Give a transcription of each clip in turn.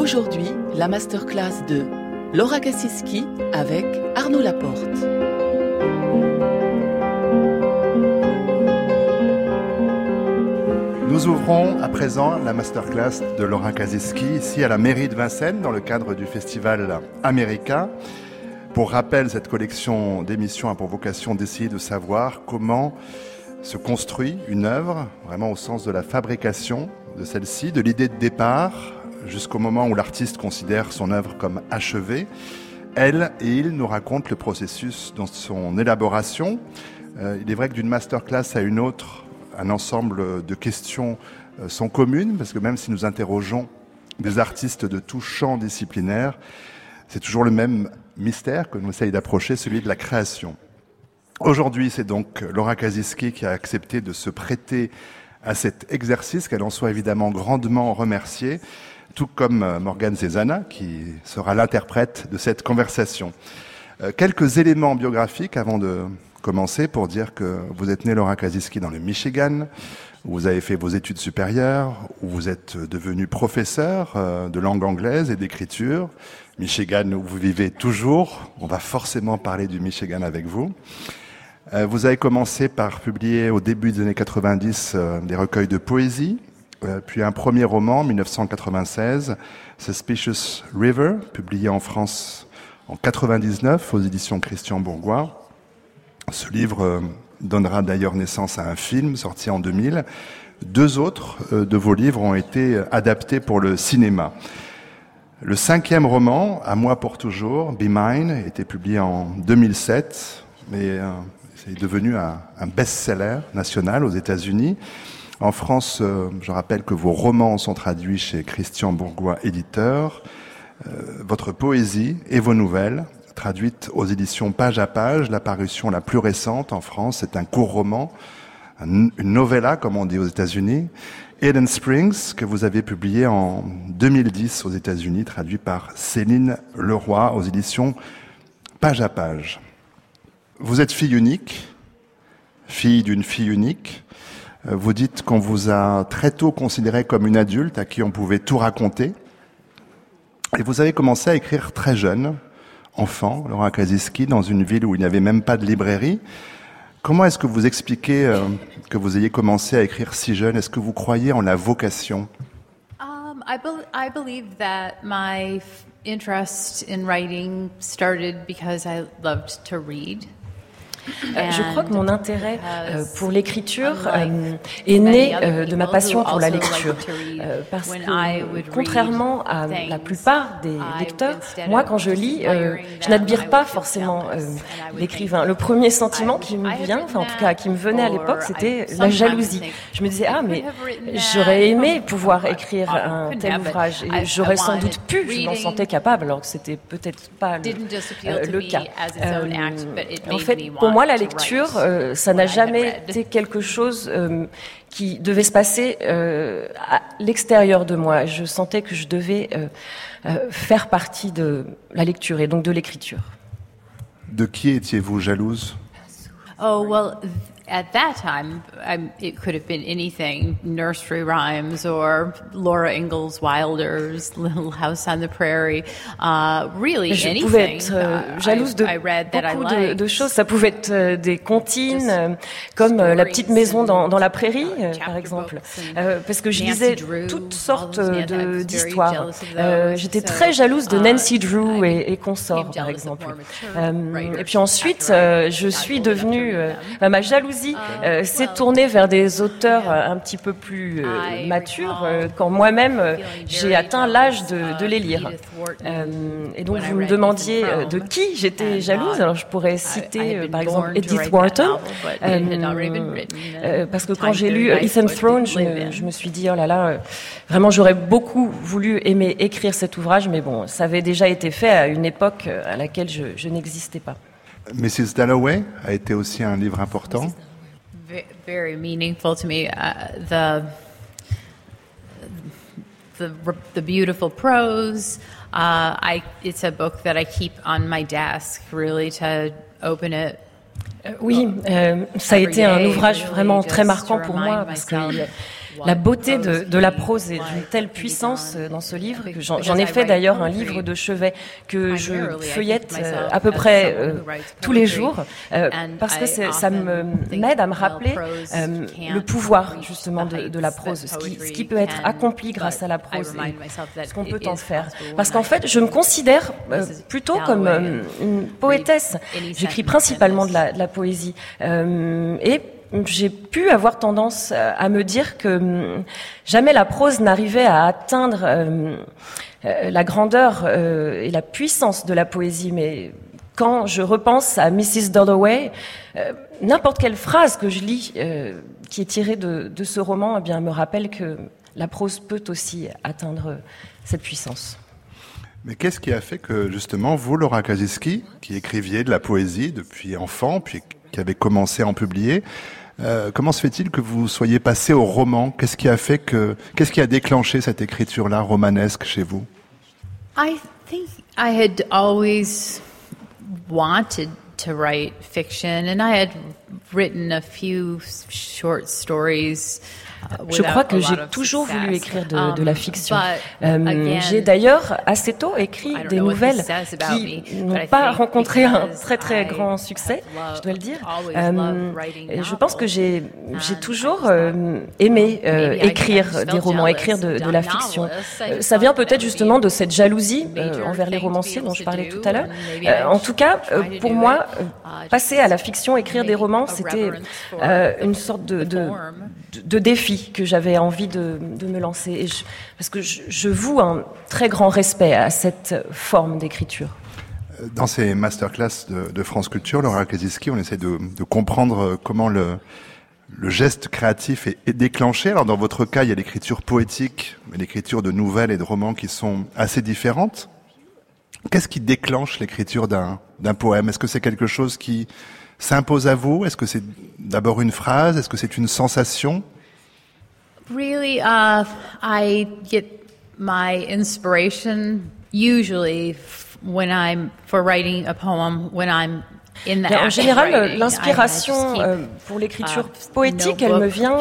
Aujourd'hui, la masterclass de Laura Kasiski avec Arnaud Laporte. Nous ouvrons à présent la masterclass de Laura Kasiski ici à la mairie de Vincennes dans le cadre du festival America. Pour rappel, cette collection d'émissions a pour vocation d'essayer de savoir comment se construit une œuvre, vraiment au sens de la fabrication de celle-ci, de l'idée de départ jusqu'au moment où l'artiste considère son œuvre comme achevée. Elle et il nous racontent le processus dans son élaboration. Il est vrai que d'une masterclass à une autre, un ensemble de questions sont communes, parce que même si nous interrogeons des artistes de tout champ disciplinaire, c'est toujours le même mystère que nous essayons d'approcher, celui de la création. Aujourd'hui, c'est donc Laura Kasiski qui a accepté de se prêter à cet exercice, qu'elle en soit évidemment grandement remerciée, tout comme Morgane Zezana, qui sera l'interprète de cette conversation. Quelques éléments biographiques avant de commencer pour dire que vous êtes né Laura Kasiski dans le Michigan, où vous avez fait vos études supérieures, où vous êtes devenu professeur de langue anglaise et d'écriture. Michigan, où vous vivez toujours. On va forcément parler du Michigan avec vous. Vous avez commencé par publier au début des années 90 des recueils de poésie, puis un premier roman, en 1996, Suspicious River, publié en France en 99 aux éditions Christian Bourgois. Ce livre donnera d'ailleurs naissance à un film sorti en 2000. Deux autres de vos livres ont été adaptés pour le cinéma. Le 5e roman, À moi pour toujours, Be Mine, était publié en 2007, mais c'est devenu un best-seller national aux États-Unis. En France, je rappelle que vos romans sont traduits chez Christian Bourgois, éditeur. Votre poésie et vos nouvelles, traduite aux éditions Page à Page. La parution la plus récente en France, c'est un court roman, une novella, comme on dit aux États-Unis, Eden Springs, que vous avez publié en 2010 aux États-Unis, traduit par Céline Leroy aux éditions Page à Page. Vous êtes fille unique, fille d'une fille unique. Vous dites qu'on vous a très tôt considéré comme une adulte à qui on pouvait tout raconter. Et vous avez commencé à écrire très jeune, enfant, Laura Kasiski, dans une ville où il n'y avait même pas de librairie. Comment est-ce que vous expliquez que vous ayez commencé à écrire si jeune? Est-ce que vous croyez en la vocation? I believe that my interest in writing started because I loved to read. Je crois que mon intérêt pour l'écriture est né de ma passion pour la lecture. Parce que, contrairement à la plupart des lecteurs, moi, quand je lis, je n'admire pas forcément l'écrivain. Le premier sentiment qui me vient, enfin en tout cas qui me venait à l'époque, c'était la jalousie. Je me disais, mais j'aurais aimé pouvoir écrire un tel ouvrage et j'aurais sans doute pu, je m'en sentais capable, alors que c'était peut-être pas le cas. En fait, pour moi, la lecture, ça n'a jamais été quelque chose qui devait se passer à l'extérieur de moi. Je sentais que je devais faire partie de la lecture et donc de l'écriture. De qui étiez-vous jalouse? Oh, well, at that time, it could have been anything, nursery rhymes or Laura Ingalls Wilder's Little House on the Prairie, really anything. Je pouvais être jalouse de beaucoup de choses. Ça pouvait être des comptines, comme La petite maison dans la prairie, par exemple, parce que je lisais toutes sortes d'histoires. J'étais très jalouse de Nancy Drew et consorts, par exemple. Et puis ensuite, je suis devenue ma jalousie s'est tournée vers des auteurs un petit peu plus matures quand moi-même j'ai atteint l'âge de les lire. Et donc vous me demandiez de qui j'étais jalouse. Alors je pourrais citer par exemple Edith Wharton, parce que quand j'ai lu Ethan Throne, je me suis dit oh là là, vraiment j'aurais beaucoup voulu aimer écrire cet ouvrage, mais bon, ça avait déjà été fait à une époque à laquelle je n'existais pas. Mrs. Dalloway a été aussi un livre important. Very meaningful to me. The beautiful prose. It's a book that I keep on my desk, really, to open it. Oui, ça a été un ouvrage vraiment très marquant pour moi parce que La beauté de la prose est d'une telle puissance dans ce livre que j'en ai fait d'ailleurs un livre de chevet que je feuillette à peu près tous les jours parce que ça m'aide à me rappeler le pouvoir justement de la prose, ce qui peut être accompli grâce à la prose et ce qu'on peut en faire. Parce qu'en fait, je me considère plutôt comme une poétesse. J'écris principalement de la poésie et j'ai pu avoir tendance à me dire que jamais la prose n'arrivait à atteindre la grandeur et la puissance de la poésie. Mais quand je repense à Mrs. Dalloway, n'importe quelle phrase que je lis qui est tirée de ce roman, eh bien, me rappelle que la prose peut aussi atteindre cette puissance. Mais qu'est-ce qui a fait que, justement, vous, Laura Kasiski, qui écriviez de la poésie depuis enfant, puis qui avez commencé à en publier, comment se fait-il que vous soyez passé au roman ? Qu'est-ce qui a déclenché cette écriture-là romanesque chez vous ? I think I had always wanted to write fiction, and I had written a few short stories. Je crois que j'ai toujours voulu écrire de la fiction. J'ai d'ailleurs assez tôt écrit des nouvelles qui n'ont pas rencontré un très très grand succès, je dois le dire. Et je pense que j'ai toujours aimé écrire des romans, écrire de la fiction. Ça vient peut-être justement de cette jalousie envers les romanciers dont je parlais tout à l'heure. En tout cas, pour moi, passer à la fiction, écrire des romans, c'était une sorte de défi que j'avais envie de me lancer. Parce que je voue un très grand respect à cette forme d'écriture. Dans ces masterclass de France Culture, Laura Kasiski, on essaie de comprendre comment le geste créatif est déclenché. Alors dans votre cas, il y a l'écriture poétique, l'écriture de nouvelles et de romans qui sont assez différentes. Qu'est-ce qui déclenche l'écriture d'un poème ? Est-ce que c'est quelque chose qui s'impose à vous ? Est-ce que c'est d'abord une phrase ? Est-ce que c'est une sensation ? Really, I get my inspiration usually for writing a poem when I'm in the en général, l'inspiration pour l'écriture poétique, elle me vient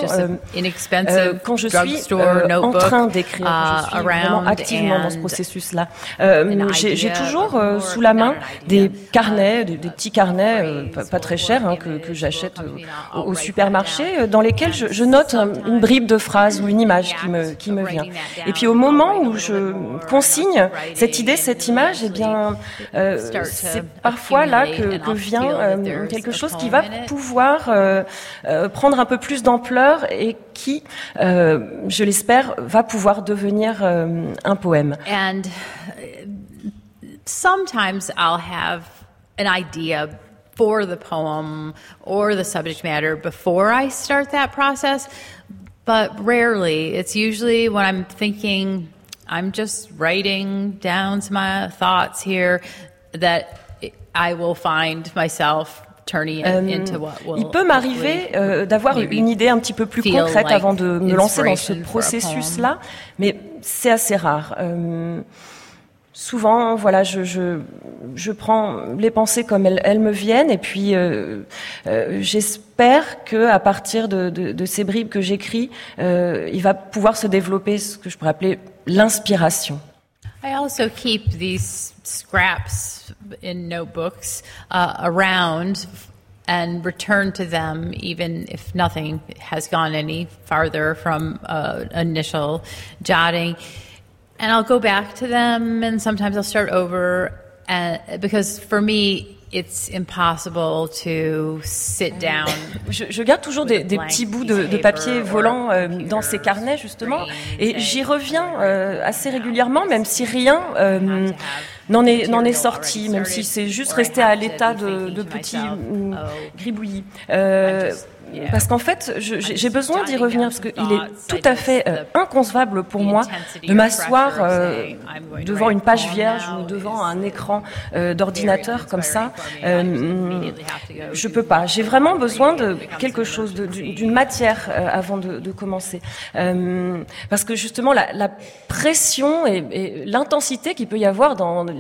quand je suis en train d'écrire. Je suis vraiment activement dans ce processus-là. J'ai toujours sous la main des carnets, des petits carnets pas très chers que j'achète au supermarché, dans lesquels je note une bribe de phrase ou une image qui me vient. Et puis au moment où je consigne cette idée, cette image, eh bien, c'est parfois là que vient quelque chose qui va pouvoir prendre un peu plus d'ampleur et qui, je l'espère, va pouvoir devenir un poème. And sometimes I'll have an idea for the poem or the subject matter before I start that process, but rarely. It's usually when I'm thinking, I'm just writing down my thoughts here, that I will find myself turning it into what will. Il peut m'arriver d'avoir une idée un petit peu plus concrète avant de me lancer dans ce processus-là, mais c'est assez rare. Souvent, voilà, je prends les pensées comme elles me viennent, et puis j'espère que à partir de ces bribes que j'écris, il va pouvoir se développer ce que je pourrais appeler l'inspiration. I also keep these scraps in notebooks around and return to them even if nothing has gone any farther from initial jotting. And I'll go back to them, and sometimes I'll start over, because for me, it's impossible to sit down. Je garde toujours des petits bouts de papier volants dans ces carnets, justement, et j'y reviens assez régulièrement, même si rien n'en est sorti, même si c'est juste resté à l'état de petits gribouillis. Parce qu'en fait, j'ai besoin d'y revenir, parce qu'il est tout à fait inconcevable pour moi de m'asseoir devant une page vierge ou devant un écran d'ordinateur comme ça. Je peux pas. J'ai vraiment besoin de quelque chose, d'une matière avant de commencer. Parce que justement, la pression et l'intensité qu'il peut y avoir dans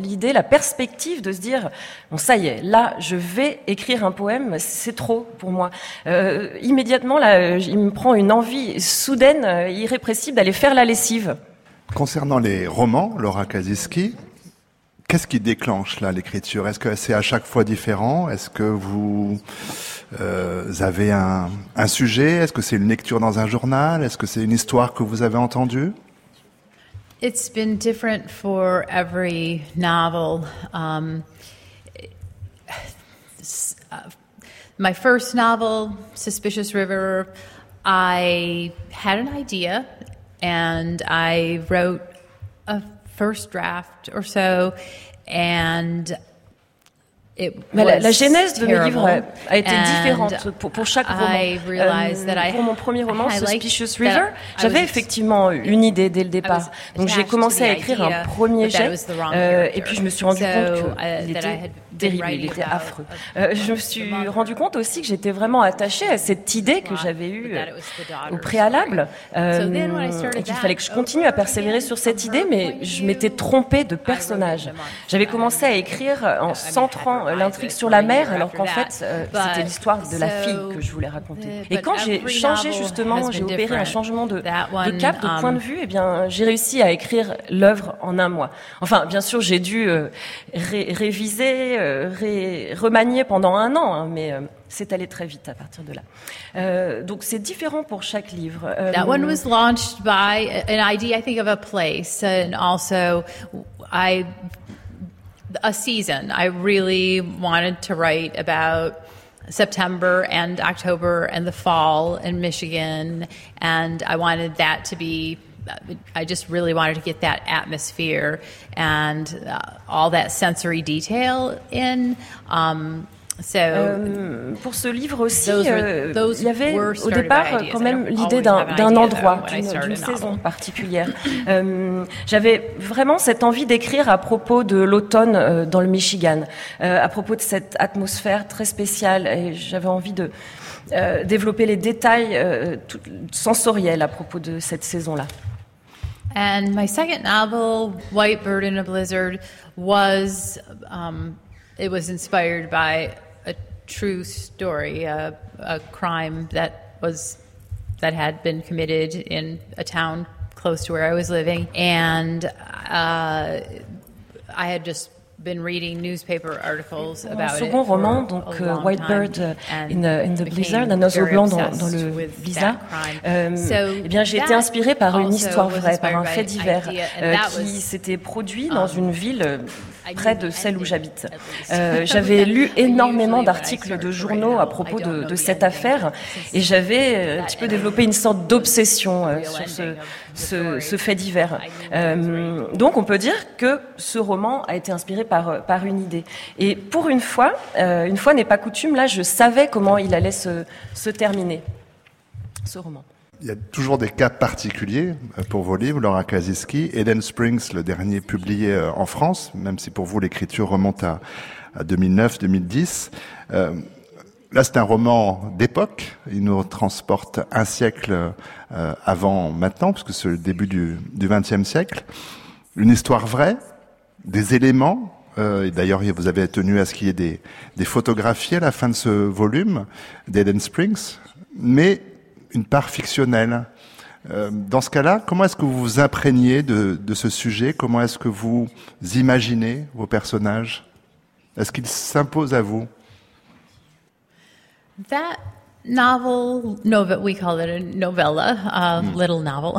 l'idée, la perspective de se dire bon, ça y est, là, je vais écrire un poème, c'est trop pour moi. Immédiatement, là, il me prend une envie soudaine, irrépressible, d'aller faire la lessive. Concernant les romans, Laura Kasiski, qu'est-ce qui déclenche là l'écriture? Est-ce que c'est à chaque fois différent? Est-ce que vous avez un sujet? Est-ce que c'est une lecture dans un journal? Est-ce que c'est une histoire que vous avez entendue? It's been different for every novel. My first novel, Suspicious River, I had an idea and I wrote a first draft or so, and la genèse de mes livres a été différente pour chaque roman. Pour mon premier roman, Suspicious River, j'avais effectivement une idée dès le départ. Donc j'ai commencé à écrire un premier jet, et puis je me suis rendu compte qu'il était terrible, il était affreux. Je me suis rendu compte aussi que j'étais vraiment attachée à cette idée que j'avais eue au préalable, et qu'il fallait que je continue à persévérer sur cette idée, mais je m'étais trompée de personnage. J'avais commencé à écrire en centrant l'intrigue sur la mère, alors qu'en fait, c'était l'histoire de la fille que je voulais raconter. Et quand j'ai changé justement, j'ai opéré un changement de cap, de point de vue, eh bien, j'ai réussi à écrire l'œuvre en un mois. Enfin, bien sûr, j'ai dû réviser, remanier pendant un an, hein, mais c'est allé très vite à partir de là. Donc c'est différent pour chaque livre. That one was launched by an idea, I think, of a place, and also a season. I really wanted to write about September and October and the fall in Michigan, and I wanted that to be, I just really wanted to get that atmosphere and all that sensory detail in. Pour ce livre aussi, il y avait au départ quand même l'idée d'un endroit, d'une saison particulière. J'avais vraiment cette envie d'écrire à propos de l'automne dans le Michigan, à propos de cette atmosphère très spéciale, et j'avais envie de développer les détails sensoriels à propos de cette saison-là. And my second novel, White Bird in a Blizzard, was it was inspired by a true story, a crime that had been committed in a town close to where I was living, and I had just been reading newspaper articles about it. Mon second roman, donc White Bird in the Blizzard, un oiseau blanc dans le blizzard. Eh bien, j'ai été inspirée par une histoire vraie, par un fait divers qui s'était produit dans une ville près de celle où j'habite. J'avais lu énormément d'articles de journaux à propos de cette affaire, et j'avais un petit peu développé une sorte d'obsession sur ce fait divers. Donc on peut dire que ce roman a été inspiré par une idée. Et pour une fois n'est pas coutume, là je savais comment il allait se terminer, ce roman. Il y a toujours des cas particuliers pour vos livres, Laura Kasiski. Eden Springs, le dernier publié en France, même si pour vous l'écriture remonte à 2009-2010. Là, c'est un roman d'époque. Il nous transporte un siècle avant maintenant, parce que c'est le début du XXe siècle. Une histoire vraie, des éléments. Et d'ailleurs, vous avez tenu à ce qu'il y ait des photographies à la fin de ce volume d'Eden Springs, mais une part fictionnelle. Dans ce cas-là, comment est-ce que vous vous imprégnez de ce sujet? Comment est-ce que vous imaginez vos personnages? Est-ce qu'ils s'imposent à vous? That novel, we call it a novella, little novel.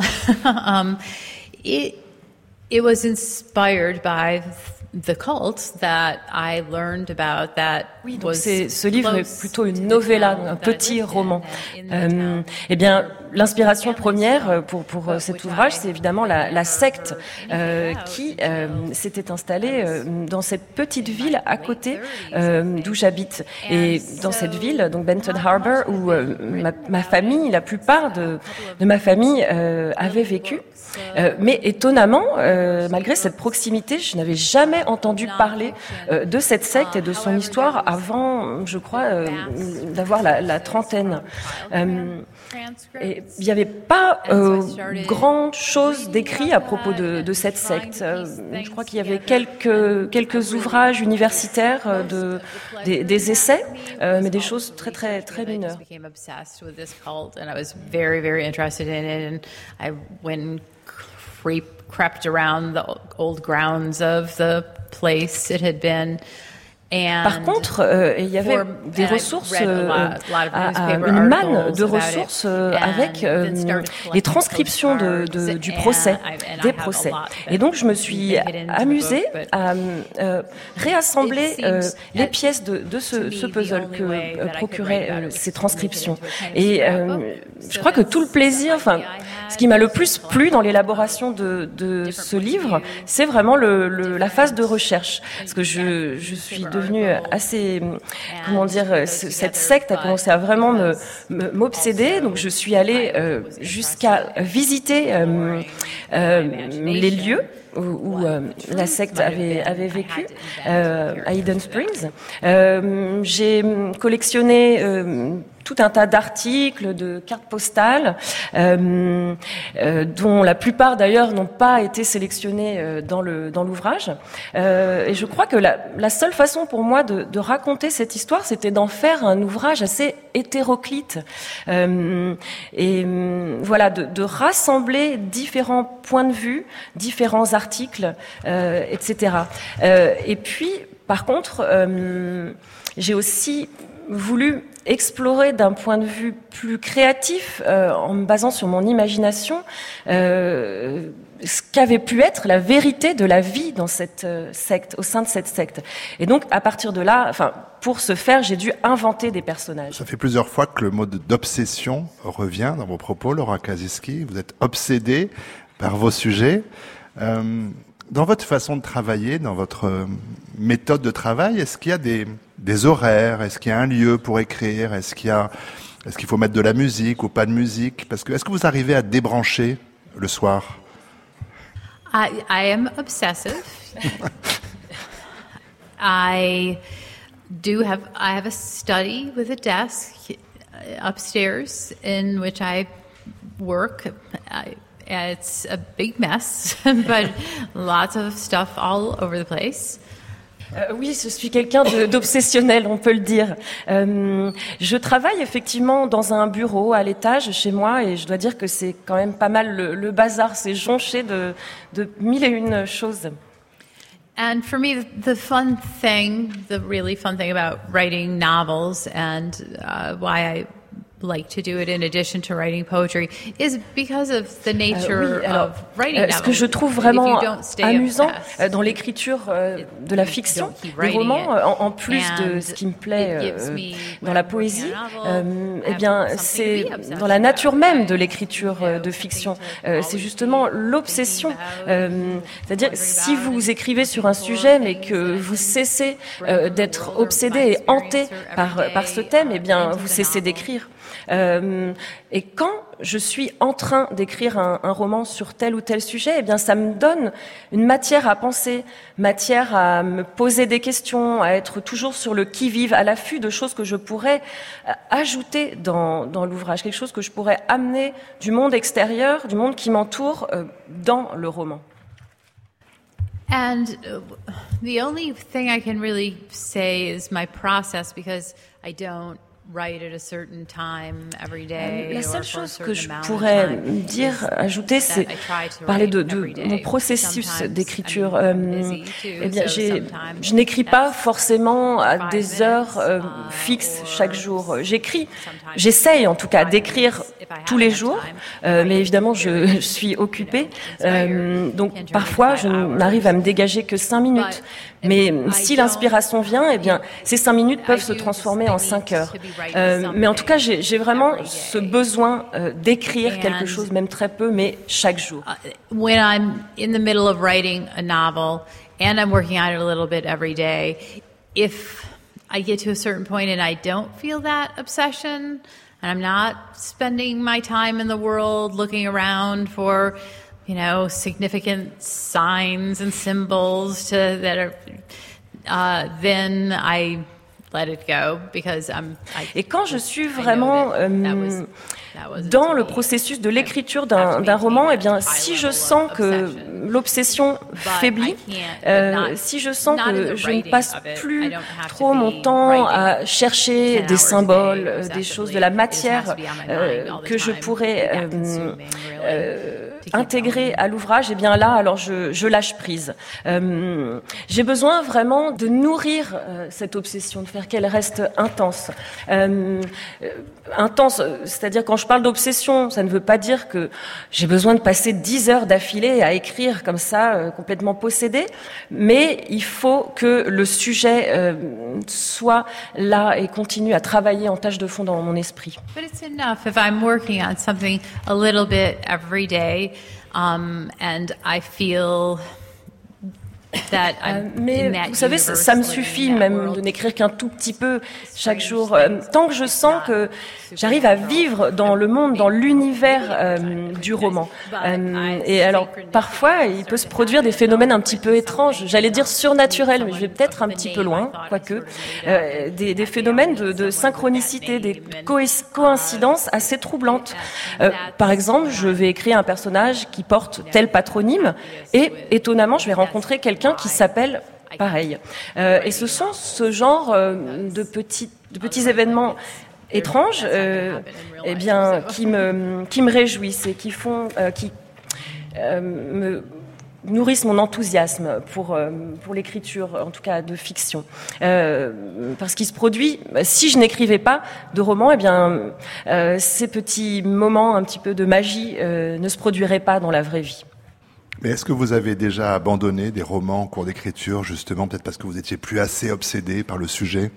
It was inspired by the cult that I learned about that. Oui, donc ce livre est plutôt une novella, un petit roman. Eh bien, l'inspiration première pour cet ouvrage, c'est évidemment la secte qui s'était installée dans cette petite ville à côté d'où j'habite. Et dans cette ville, donc Benton Harbor, où ma famille, la plupart de ma famille avait vécu. Mais étonnamment, malgré cette proximité, je n'avais jamais entendu parler de cette secte et de son histoire avant, je crois, d'avoir la trentaine. Et il n'y avait pas grand chose d'écrit à propos de cette secte. Je crois qu'il y avait quelques ouvrages universitaires, des essais, mais des choses très très très mineures. Crept around the old grounds of the place it had been. Par contre, il y avait des ressources, une manne de ressources avec les transcriptions du procès, des procès. Et donc, je me suis amusée à réassembler les pièces de ce puzzle que procuraient ces transcriptions. Et je crois que tout le plaisir, ce qui m'a le plus plu dans l'élaboration de ce livre, c'est vraiment la phase de recherche. Parce que je suis devenue assez, cette secte a commencé à vraiment m'obséder. Donc je suis allée jusqu'à visiter les lieux où la secte avait vécu, à Hidden Springs. J'ai collectionné tout un tas d'articles, de cartes postales, dont la plupart d'ailleurs n'ont pas été sélectionnés dans l'ouvrage. Et je crois que la seule façon pour moi de raconter cette histoire, c'était d'en faire un ouvrage assez hétéroclite. Et voilà, de rassembler différents points de vue, différents articles, etc. Et puis, par contre, j'ai aussi voulu explorer d'un point de vue plus créatif, en me basant sur mon imagination, ce qu'avait pu être la vérité de la vie dans cette secte, au sein de cette secte. Et donc, à partir de là, pour ce faire, j'ai dû inventer des personnages. Ça fait plusieurs fois que le mot d'obsession revient dans vos propos, Laura Kasiski. Vous êtes obsédée par vos sujets. Dans votre façon de travailler, dans votre méthode de travail, est-ce qu'il y a des horaires? Est-ce qu'il y a un lieu pour écrire? Est-ce qu'il faut mettre de la musique ou pas de musique? Est-ce que vous arrivez à débrancher le soir? I am obsessive. I have a study with a desk upstairs in which I work. It's a big mess, but lots of stuff all over the place. Oui, je suis quelqu'un d'obsessionnel, on peut le dire. Je travaille effectivement dans un bureau à l'étage chez moi et je dois dire que c'est quand même pas mal le bazar, c'est jonché de mille et une choses. And for me, the really fun thing about writing novels and why I like to do it in addition to writing poetry is because of the nature of writing novels. Ce que je trouve vraiment amusant dans l'écriture de la fiction, des romans, en plus de ce qui me plaît dans la poésie, eh bien, c'est dans la nature même de l'écriture de fiction. C'est justement l'obsession. C'est-à-dire, si vous écrivez sur un sujet, mais que vous cessez d'être obsédé et hanté par ce thème, eh bien, vous cessez d'écrire. Et quand je suis en train d'écrire un roman sur tel ou tel sujet, eh bien, ça me donne une matière à penser, matière à me poser des questions, à être toujours sur le qui-vive, à l'affût de choses que je pourrais ajouter dans l'ouvrage, quelque chose que je pourrais amener du monde extérieur, du monde qui m'entoure, dans le roman. And the only thing I can really say is my process, because I don't La seule chose que je pourrais dire, ajouter, c'est parler de mon processus d'écriture. Eh bien, je n'écris pas forcément à des heures fixes chaque jour. J'essaye en tout cas d'écrire tous les jours, mais évidemment je suis occupée, donc parfois je n'arrive à me dégager que 5 minutes. Mais si l'inspiration vient, eh bien, ces 5 minutes peuvent se transformer en 5 heures. Mais en tout cas, j'ai vraiment ce besoin d'écrire quelque chose, même très peu, mais chaque jour. When I'm in the middle of writing a novel and I'm working on it a little bit every day, if I get to a certain point and I don't feel that obsession, and I'm not spending my time in the world looking around for significant signs and symbols that are, then I let it go because Et quand je suis vraiment dans le processus de l'écriture d'un roman, eh bien, si je sens que l'obsession faiblit, si je sens que je ne passe plus trop mon temps à chercher des symboles, des choses de la matière que je pourrais intégrer à l'ouvrage, eh bien là, alors je lâche prise. J'ai besoin vraiment de nourrir cette obsession, de faire qu'elle reste intense. Intense, c'est-à-dire quand je parle d'obsession, ça ne veut pas dire que j'ai besoin de passer 10 heures d'affilée à écrire comme ça, complètement possédée, mais il faut que le sujet soit là et continue à travailler en tâche de fond dans mon esprit. But it's enough if I'm working on something a little bit every day, and I feel mais vous savez, ça me suffit même de n'écrire qu'un tout petit peu chaque jour. Tant que je sens que j'arrive à vivre dans le monde, dans l'univers du roman. Et alors, parfois, il peut se produire des phénomènes un petit peu étranges. J'allais dire surnaturels, mais je vais peut-être un petit peu loin, quoique. Des phénomènes de synchronicité, des coïncidences assez troublantes. Par exemple, je vais écrire un personnage qui porte tel patronyme et, étonnamment, je vais rencontrer quelqu'un qui s'appelle pareil. Et ce sont ce genre de petits événements étranges, eh bien, qui me réjouissent et qui me nourrissent mon enthousiasme pour l'écriture, en tout cas de fiction. Parce qu'il se produit, si je n'écrivais pas de roman, eh bien, ces petits moments un petit peu de magie ne se produiraient pas dans la vraie vie. Mais est-ce que vous avez déjà abandonné des romans en cours d'écriture, justement, peut-être parce que vous étiez plus assez obsédé par le sujet?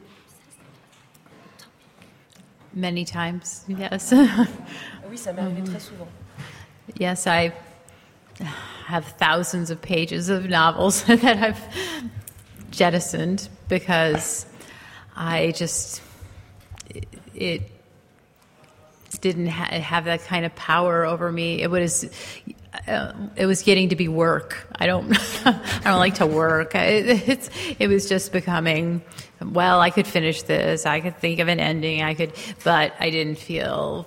Many times, yes. Oui, ça m'est arrivé très souvent. Yes, I have thousands of pages of novels that I've jettisoned because I just it didn't have that kind of power over me. It was getting to be work. I don't like to work. It was just becoming, well, I could finish this. I could think of an ending. But I didn't feel,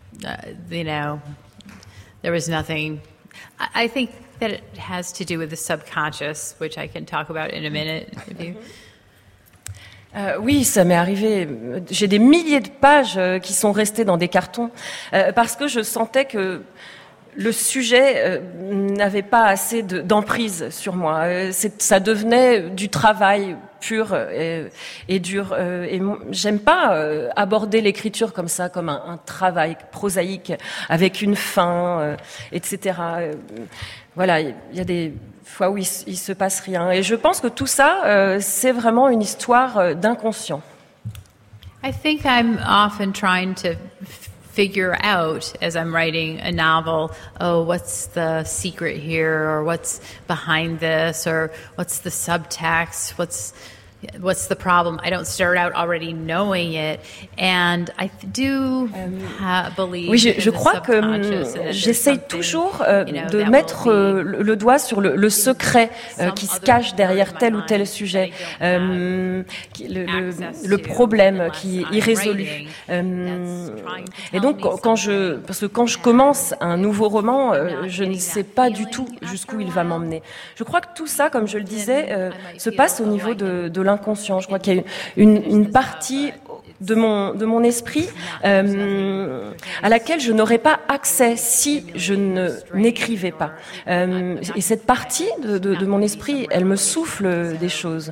there was nothing. I think that it has to do with the subconscious, which I can talk about in a minute. If you... Oui, ça m'est arrivé. J'ai des milliers de pages qui sont restées dans des cartons parce que je sentais que le sujet n'avait pas assez d'emprise sur moi. Ça devenait du travail pur et dur. Et j'aime pas aborder l'écriture comme ça, comme un travail prosaïque avec une fin, etc. Voilà, il y a des fois où il se passe rien. Et je pense que tout ça, c'est vraiment une histoire d'inconscient. I think I'm often trying to figure out as I'm writing a novel, what's the secret here, or what's behind this, or what's the subtext, what's the problem. I don't start out already knowing it, and I do believe. Oui, je crois que j'essaye toujours de mettre le doigt sur le secret qui se cache derrière tel ou tel sujet, le problème qui est irrésolu. Et donc, parce que quand je commence un nouveau roman, je ne sais pas du tout jusqu'où il va m'emmener. Je crois que tout ça, comme je le disais, se passe au niveau de l'inconscient. Je crois qu'il y a une partie de mon esprit à laquelle je n'aurais pas accès si je n'écrivais pas. Et cette partie de mon esprit, elle me souffle des choses.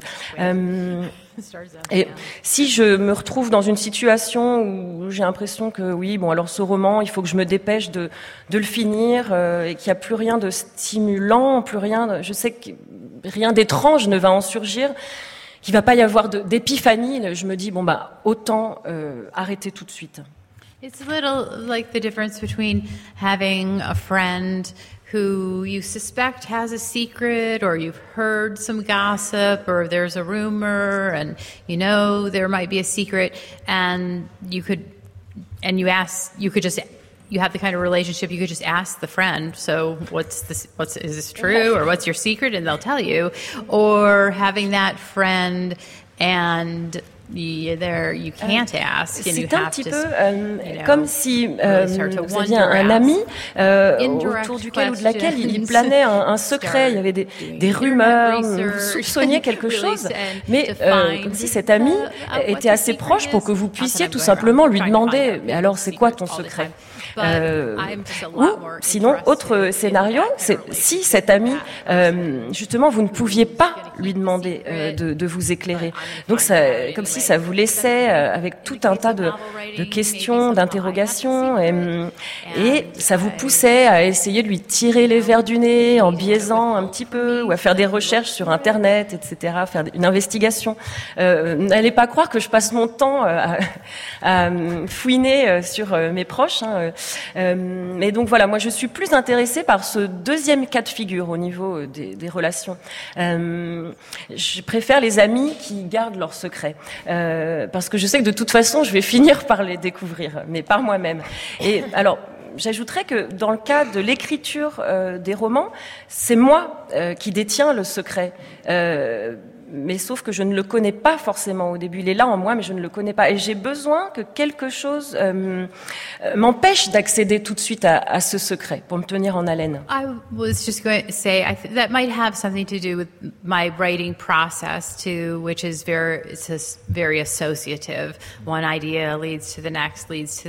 Et si je me retrouve dans une situation où j'ai l'impression que oui, bon, alors ce roman, il faut que je me dépêche de le finir et qu'il n'y a plus rien de stimulant, plus rien, je sais que rien d'étrange ne va en surgir, qu'il va pas y avoir d'épiphanie, je me dis bon bah autant arrêter tout de suite. It's a little like the difference between having a friend who you suspect has a secret, or you've heard some gossip, or there's a rumor and there might be a secret, and you could just you have the kind of relationship you could just ask the friend, so is this true, or what's your secret, and they'll tell you. Or having that friend and you can't ask, and you c'est un have petit to, peu comme si vous aviez un ami autour duquel ou de laquelle il planait un secret, il y avait des rumeurs, vous soupçonniez quelque chose, mais comme si cet ami était assez proche pour que vous puissiez tout simplement lui demander « Mais alors, c'est quoi ton secret ?» Ou sinon, autre scénario, c'est si cet ami, justement, vous ne pouviez pas lui demander de vous éclairer. Donc, comme si ça vous laissait avec tout un tas de questions, d'interrogations, et ça vous poussait à essayer de lui tirer les vers du nez en biaisant un petit peu, ou à faire des recherches sur Internet, etc., faire une investigation. N'allez pas croire que je passe mon temps à fouiner sur mes proches, hein. Mais donc voilà, moi je suis plus intéressée par ce deuxième cas de figure au niveau des relations. Je préfère les amis qui gardent leurs secrets, parce que je sais que de toute façon je vais finir par les découvrir, mais par moi-même. Et alors, j'ajouterais que dans le cas de l'écriture des romans, c'est moi qui détiens le secret. Mais sauf que je ne le connais pas forcément au début. Il est là en moi, mais je ne le connais pas. Et j'ai besoin que quelque chose m'empêche d'accéder tout de suite à ce secret pour me tenir en haleine. I was just going to say, that might have something to do with my writing process too, which is very associative. One idea leads to the next,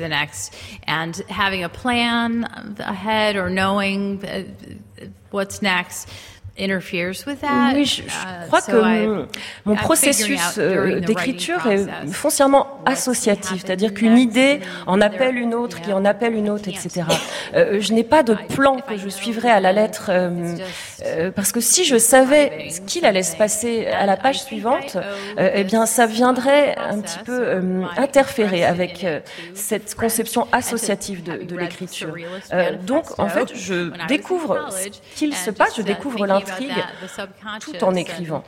and having a plan ahead or knowing what's next interferes with that. Oui, je crois que mon processus d'écriture est foncièrement associatif, c'est-à-dire qu'une idée en appelle une autre, qui en appelle une autre, etc. Je n'ai pas de plan que je suivrai à la lettre, parce que si je savais ce qu'il allait se passer à la page suivante, eh bien, ça viendrait un petit peu interférer avec cette conception associative de l'écriture. Donc, en fait, je découvre ce qu'il se passe, je découvre l'intrigue tout en écrivant.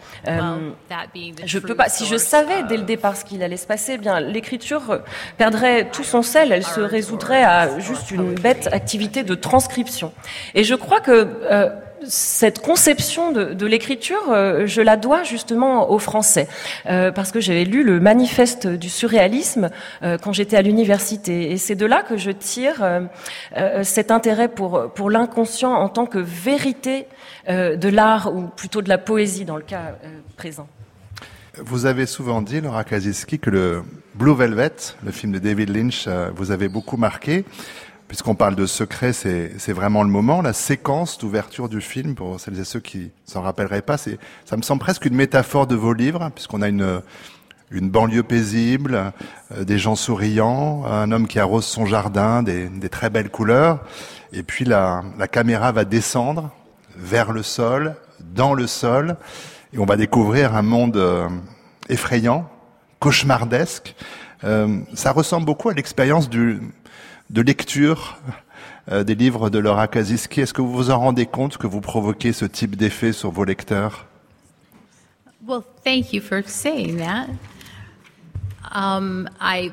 Je peux pas. Si je savais dès le départ ce qu'il allait se passer, eh bien l'écriture perdrait tout son sel. Elle se résoudrait à juste une bête activité de transcription. Et je crois que cette conception de l'écriture, je la dois justement aux Français, parce que j'avais lu le manifeste du surréalisme quand j'étais à l'université, et c'est de là que je tire cet intérêt pour l'inconscient en tant que vérité de l'art, ou plutôt de la poésie dans le cas présent. Vous avez souvent dit, Laura Kaczynski, que le Blue Velvet, le film de David Lynch, vous avait beaucoup marqué. Puisqu'on parle de secret, c'est vraiment le moment. La séquence d'ouverture du film, pour celles et ceux qui s'en rappelleraient pas, ça me semble presque une métaphore de vos livres, puisqu'on a une banlieue paisible, des gens souriants, un homme qui arrose son jardin, des très belles couleurs, et puis la caméra va descendre vers le sol, dans le sol, et on va découvrir un monde effrayant, cauchemardesque. Ça ressemble beaucoup à l'expérience de lecture des livres de Laura Kaczynski. Est-ce que vous vous en rendez compte que vous provoquez ce type d'effet sur vos lecteurs? Well, thank you for saying that. I'm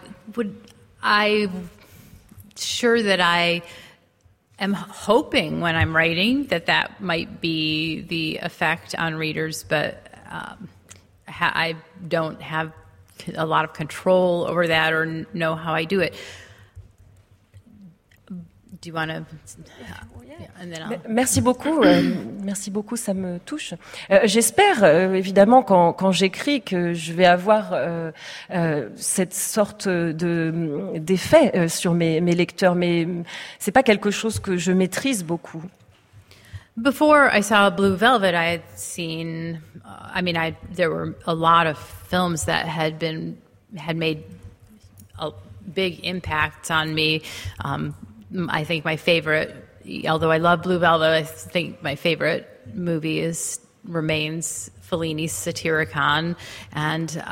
sure that I am hoping when I'm writing that might be the effect on readers, but I don't have a lot of control over that or know how I do it. Do you want to? Merci beaucoup. Merci beaucoup, ça me touche. J'espère, évidemment, quand j'écris, que je vais avoir cette sorte d'effet sur mes lecteurs, mais c'est pas quelque chose que je maîtrise beaucoup. Before I saw Blue Velvet, I had seen. There were a lot of films that had made a big impact on me. I think my favorite, although I love Blue Velvet, I think my favorite movie remains Fellini's Satyricon, and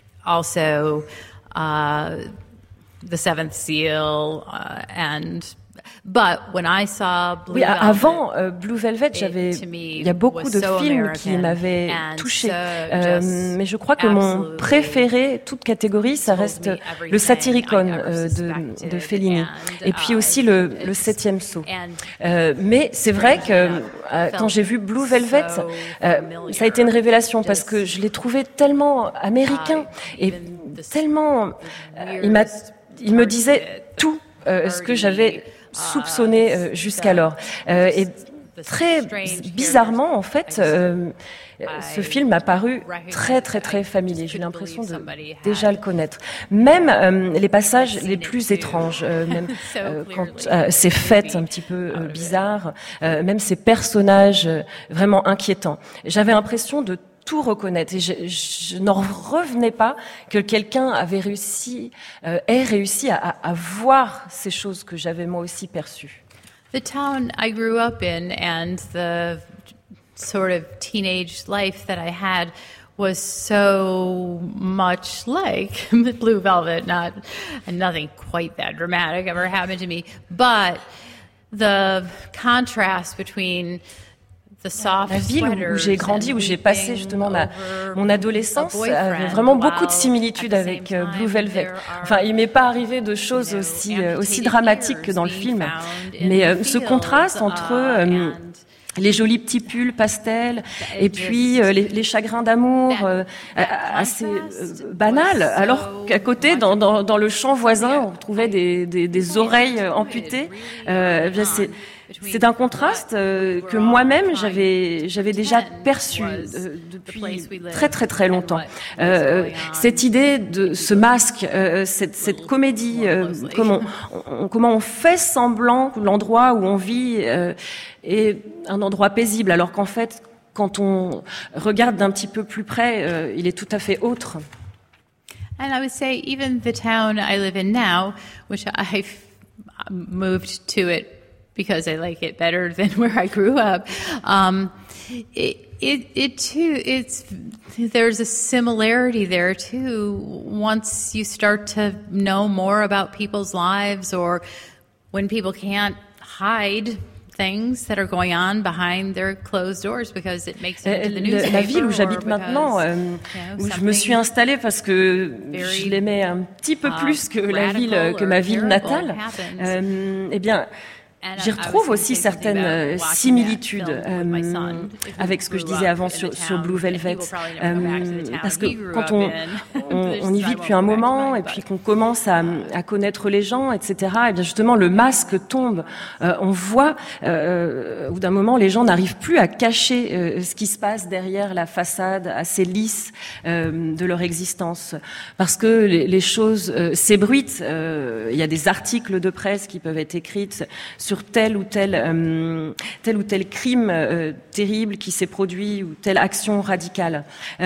also The Seventh Seal, and Oui, avant Blue Velvet, il y a beaucoup de films qui m'avaient touchée. Mais je crois que mon préféré, toute catégorie, ça reste le Satyricon de Fellini. Et puis aussi le Septième Saut. Mais c'est vrai que quand j'ai vu Blue Velvet, ça a été une révélation parce que je l'ai trouvé tellement américain et tellement, il me disait tout ce que j'avais soupçonné jusqu'alors. Et très bizarrement, en fait, ce film m'a paru très, très, très familier. J'ai eu l'impression de déjà le connaître. Même les passages les plus étranges, même quand ces fêtes un petit peu bizarres, même ces personnages vraiment inquiétants. J'avais l'impression de tout reconnaître et je n'en revenais pas que quelqu'un ait réussi à voir ces choses que j'avais moi aussi perçues. The town I grew up in and the sort of teenage life that I had was so much like Blue Velvet. Nothing quite that dramatic ever happened to me, but the contrast between la ville où j'ai grandi, où j'ai passé justement mon adolescence, avait vraiment beaucoup de similitudes avec Blue Velvet. Enfin, il m'est pas arrivé de choses aussi dramatiques que dans le film, mais ce contraste entre les jolis petits pulls pastels et puis les chagrins d'amour assez banals, alors qu'à côté, dans le champ voisin, on trouvait des oreilles amputées. C'est un contraste que moi-même j'avais déjà perçu depuis très très très longtemps. Cette idée de ce masque, cette comédie, comment on fait semblant que l'endroit où on vit est un endroit paisible, alors qu'en fait, quand on regarde d'un petit peu plus près, il est tout à fait autre. And I would say even the town I live in now, which I've moved to it because I like it better than where I grew up. It too, there's a similarity there too. Once you start to know more about people's lives, or when people can't hide things that are going on behind their closed doors because it makes it into the newspaper. La ville où j'habite maintenant, où je me suis installée parce que je l'aimais un petit peu plus que ma ville natale, eh bien, j'y retrouve aussi certaines similitudes avec ce que je disais avant sur Blue Velvet, parce que quand on y vit depuis un moment et puis qu'on commence à connaître les gens, etc., et bien justement le masque tombe. On voit au bout d'un moment les gens n'arrivent plus à cacher ce qui se passe derrière la façade assez lisse de leur existence, parce que les choses s'ébruitent. Il y a des articles de presse qui peuvent être écrits sur tel ou tel crime terrible qui s'est produit ou telle action radicale.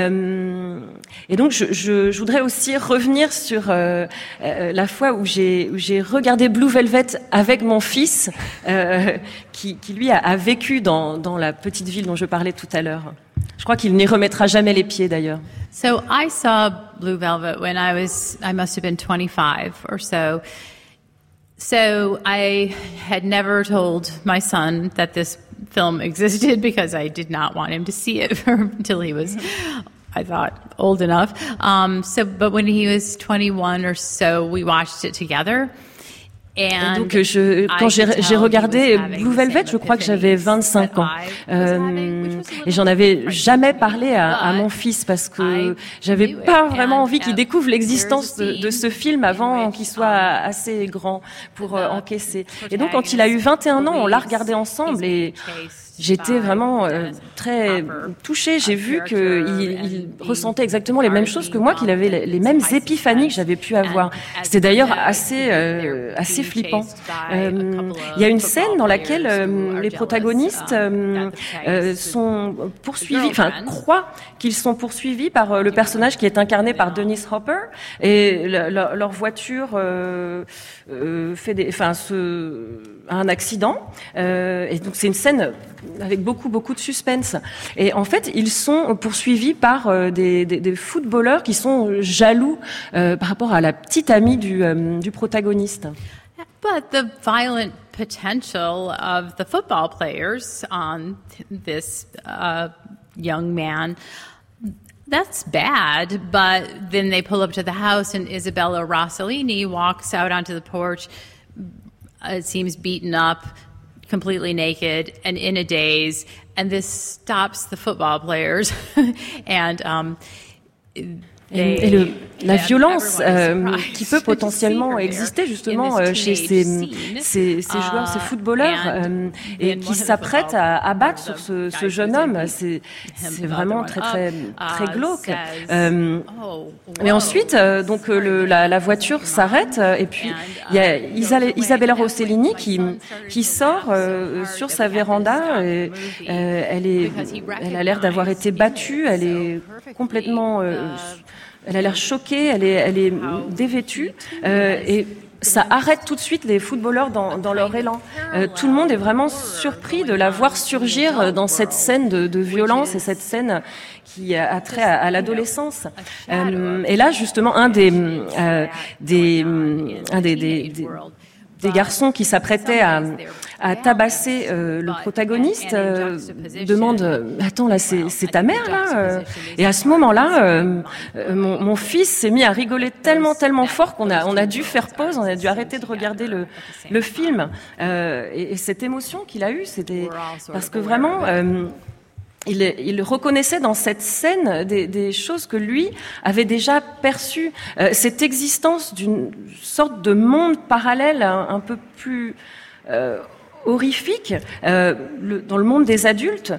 Et donc je voudrais aussi revenir sur la fois où j'ai regardé Blue Velvet avec mon fils, qui lui a vécu dans la petite ville dont je parlais tout à l'heure. Je crois qu'il n'y remettra jamais les pieds d'ailleurs. So I saw Blue Velvet when I must have been 25 or so. So I had never told my son that this film existed because I did not want him to see it until he was, I thought, old enough. But when he was 21 or so, we watched it together. Et donc, quand j'ai regardé Blue Velvet, je crois que j'avais 25 ans. Et j'en avais jamais parlé à mon fils parce que j'avais pas vraiment envie qu'il découvre l'existence de ce film avant qu'il soit assez grand pour encaisser. Et donc, quand il a eu 21 ans, on l'a regardé ensemble et j'étais vraiment très touchée. J'ai vu qu'il ressentait exactement les mêmes choses que moi, qu'il avait les mêmes épiphanies que j'avais pu avoir. C'était d'ailleurs assez flippant. Il y a une scène dans laquelle les protagonistes sont poursuivis, enfin croient qu'ils sont poursuivis par le personnage qui est incarné par Dennis Hopper, et leur voiture a un accident. Et donc c'est une scène avec beaucoup de suspense. Et en fait, ils sont poursuivis par des footballeurs qui sont jaloux par rapport à la petite amie du protagoniste. But the violent potential of the football players on this young man, that's bad. But then they pull up to the house and Isabella Rossellini walks out onto the porch, it seems beaten up, completely naked and in a daze, and this stops the football players. And la violence qui peut potentiellement exister justement chez ces joueurs, ces footballeurs, et qui s'apprêtent à abattre sur ce jeune homme, c'est vraiment très glauque. Mais ensuite, donc la voiture s'arrête et puis il y a Isabella Rossellini qui sort sur sa véranda. Et, elle a l'air d'avoir été battue. Elle est complètement elle a l'air choquée, elle est dévêtue, et ça arrête tout de suite les footballeurs dans leur élan. Tout le monde est vraiment surpris de la voir surgir dans cette scène de violence et cette scène qui a trait à l'adolescence. Et là, justement, un des garçons qui s'apprêtaient à tabasser le protagoniste demande attends, là c'est ta mère là et à ce moment-là mon fils s'est mis à rigoler tellement fort qu'on a dû faire pause, on a dû arrêter de regarder le film, et cette émotion qu'il a eue, c'était parce que vraiment il reconnaissait dans cette scène des choses que lui avait déjà perçues, cette existence d'une sorte de monde parallèle un peu plus horrifique dans le monde des adultes,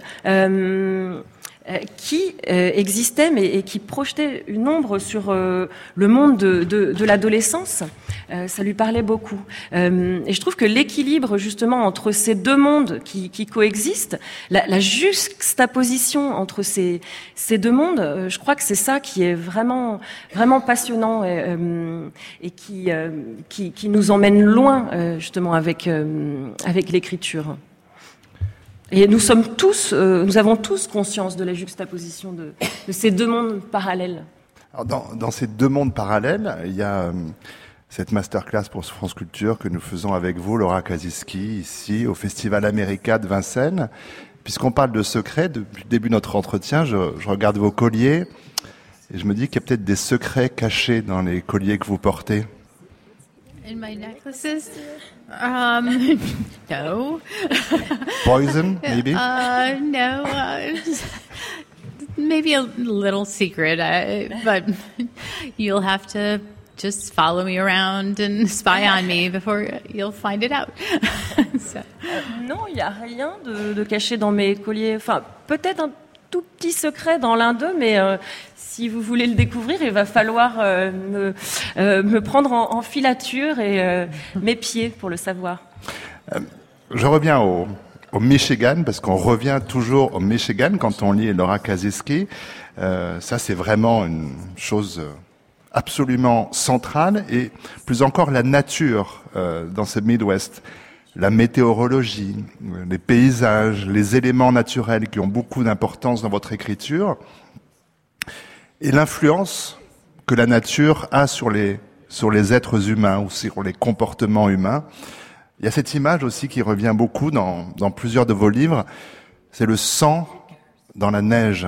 qui existait et qui projetait une ombre sur le monde de l'adolescence. Ça lui parlait beaucoup. Et je trouve que l'équilibre justement entre ces deux mondes qui coexistent, la juxtaposition entre ces deux mondes, je crois que c'est ça qui est vraiment passionnant et qui nous emmène loin justement avec l'écriture. Et nous avons tous conscience de la juxtaposition de ces deux mondes parallèles. Alors dans ces deux mondes parallèles, il y a cette masterclass pour France Culture que nous faisons avec vous, Laura Kasiski, ici au Festival America de Vincennes. Puisqu'on parle de secrets, depuis le début de notre entretien, je regarde vos colliers et je me dis qu'il y a peut-être des secrets cachés dans les colliers que vous portez. In my necklaces? No. Poison, maybe? No. Maybe a little secret, but you'll have to just follow me around and spy on me before you'll find it out. Non, il n'y a rien de caché dans mes colliers. Enfin, peut-être un tout petit secret dans l'un d'eux, mais si vous voulez le découvrir, il va falloir me prendre en filature et m'épier pour le savoir. Je reviens au Michigan, parce qu'on revient toujours au Michigan quand on lit Laura Kasiski. Ça, c'est vraiment une chose absolument centrale, et plus encore la nature dans ce Midwest. La météorologie, les paysages, les éléments naturels qui ont beaucoup d'importance dans votre écriture, et l'influence que la nature a sur les êtres humains ou sur les comportements humains. Il y a cette image aussi qui revient beaucoup dans plusieurs de vos livres, c'est le sang dans la neige.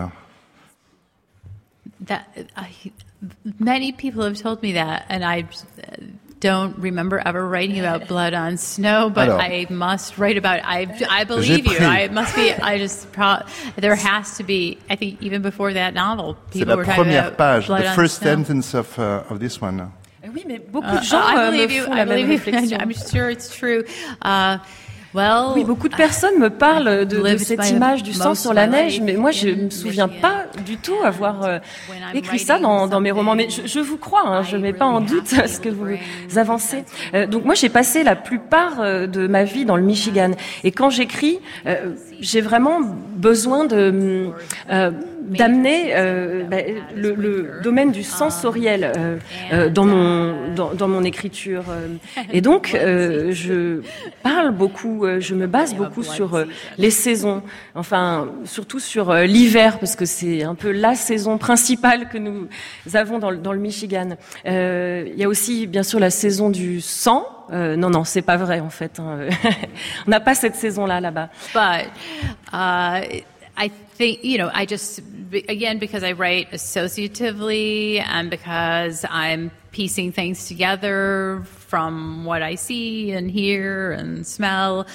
Many people have told me that, and I don't remember ever writing about blood on snow, but alors, I must write about it. I believe you. I must be. There has to be. I think even before that novel, people were talking about page, blood the on first snow. sentence of this one. Oui, mais beaucoup de gens me font la même réflexion. I'm sure it's true. Oui, beaucoup de personnes me parlent de cette image du sang sur la neige, mais moi je me souviens pas du tout avoir écrit ça dans mes romans. Mais je vous crois, hein, je mets pas en doute ce que vous avancez. Donc moi j'ai passé la plupart de ma vie dans le Michigan, et quand j'écris, j'ai vraiment besoin d'amener le domaine du sensoriel dans mon écriture. Et donc je parle beaucoup, je me base beaucoup sur les saisons, enfin surtout sur l'hiver, parce que c'est un peu la saison principale que nous avons dans le Michigan. Il y a aussi bien sûr la saison du sang, non, c'est pas vrai en fait. Hein. On n'a pas cette saison-là là-bas. But I think, I just, again, because I write associatively and because I'm piecing things together from what I see and hear and smell,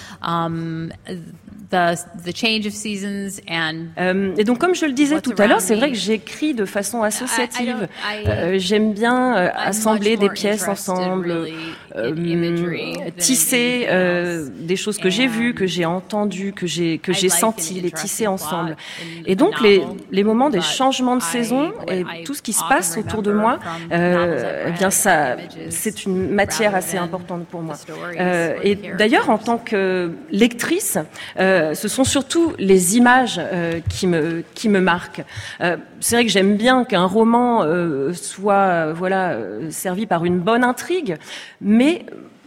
the change of seasons and et donc comme je le disais tout à l'heure, c'est vrai que j'écris de façon associative. J'aime bien assembler des pièces ensemble, tisser des choses que j'ai vues, que j'ai entendues, que j'ai senties, les tisser ensemble. Et donc les moments des changements de saison et tout ce qui se passe autour de moi, eh bien ça, c'est une matière assez importante pour moi. Et d'ailleurs, en tant que lectrice, ce sont surtout les images qui me marquent. C'est vrai que j'aime bien qu'un roman soit servi par une bonne intrigue, mais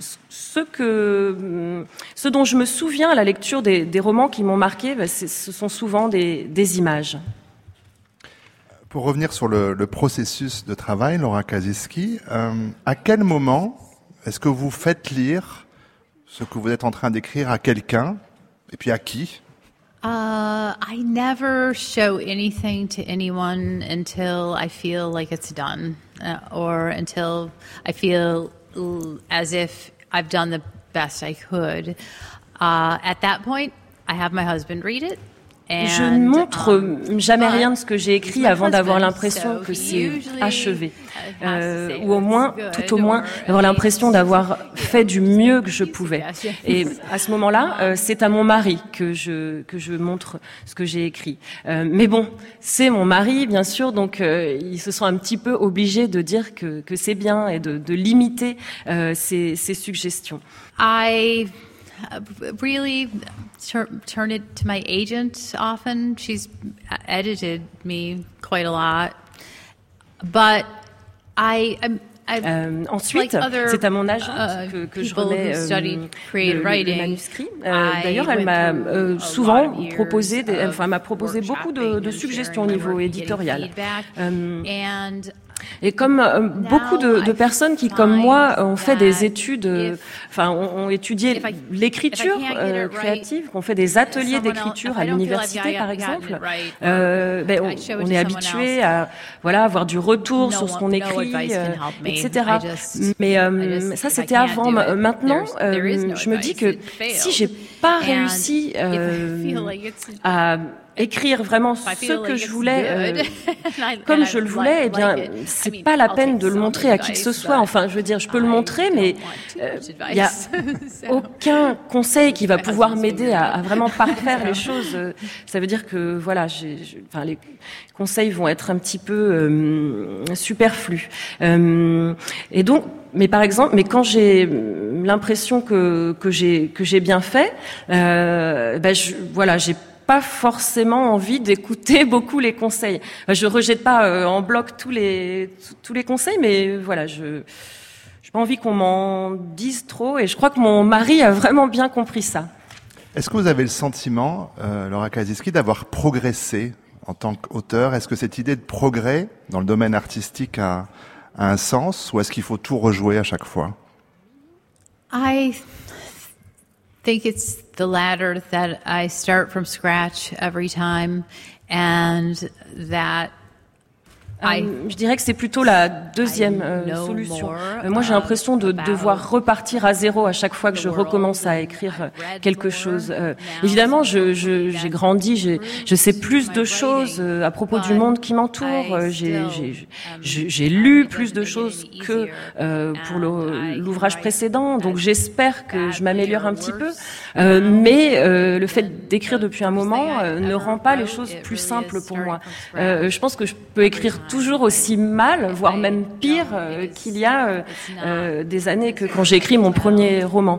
ce dont je me souviens à la lecture des romans qui m'ont marqué, ce sont souvent des images. Pour revenir sur le processus de travail, Laura Kasiski, à quel moment est-ce que vous faites lire ce que vous êtes en train d'écrire à quelqu'un, et puis à qui? I never show anything to anyone until I feel like it's done, or until I feel as if I've done the best I could. At that point, I have my husband read it. Je ne montre jamais rien de ce que j'ai écrit avant d'avoir l'impression que c'est achevé, ou tout au moins, d'avoir l'impression d'avoir fait du mieux que je pouvais. Et à ce moment-là, c'est à mon mari que je montre ce que j'ai écrit. Mais bon, c'est mon mari, bien sûr, donc ils se sont un petit peu obligés de dire que c'est bien et de limiter ces suggestions. I really turn it to my agent often. She's edited me quite a lot, but ensuite, c'est à mon agent que je remets le manuscrit. D'ailleurs, elle m'a souvent proposé, m'a proposé beaucoup de suggestions au niveau éditorial. Et comme beaucoup de personnes qui, comme moi, ont fait des études, ont étudié l'écriture créative, qui ont fait des ateliers d'écriture à l'université, par exemple, on est habitué à avoir du retour sur ce qu'on écrit, etc. Mais ça, c'était avant. Maintenant, je me dis que si j'ai pas réussi à écrire vraiment ce que je voulais, comme je le voulais, eh bien, c'est pas la peine de le montrer à qui que ce soit. Enfin, je veux dire, je peux le montrer, mais il y a aucun conseil qui va pouvoir m'aider à vraiment parfaire les choses. Ça veut dire que les conseils vont être un petit peu superflus. Et donc, par exemple, quand j'ai l'impression que j'ai bien fait, j'ai pas forcément envie d'écouter beaucoup les conseils. Je rejette pas en bloc tous les conseils, mais voilà, j'ai pas envie qu'on m'en dise trop, et je crois que mon mari a vraiment bien compris ça. Est-ce que vous avez le sentiment, Laura Kasiski, d'avoir progressé en tant qu'auteur? Est-ce que cette idée de progrès dans le domaine artistique a un sens, ou est-ce qu'il faut tout rejouer à chaque fois? I think it's the latter, that I start from scratch every time, and that je dirais que c'est plutôt la deuxième solution. Moi, j'ai l'impression de devoir repartir à zéro à chaque fois que je recommence à écrire quelque chose. Évidemment, j'ai grandi, je sais plus de choses à propos du monde qui m'entoure. J'ai lu plus de choses que pour l'ouvrage précédent, donc j'espère que je m'améliore un petit peu. Mais le fait d'écrire depuis un moment ne rend pas les choses plus simples pour moi. Je pense que je peux écrire toujours aussi mal, voire même pire qu'il y a des années que quand j'ai écrit mon premier roman.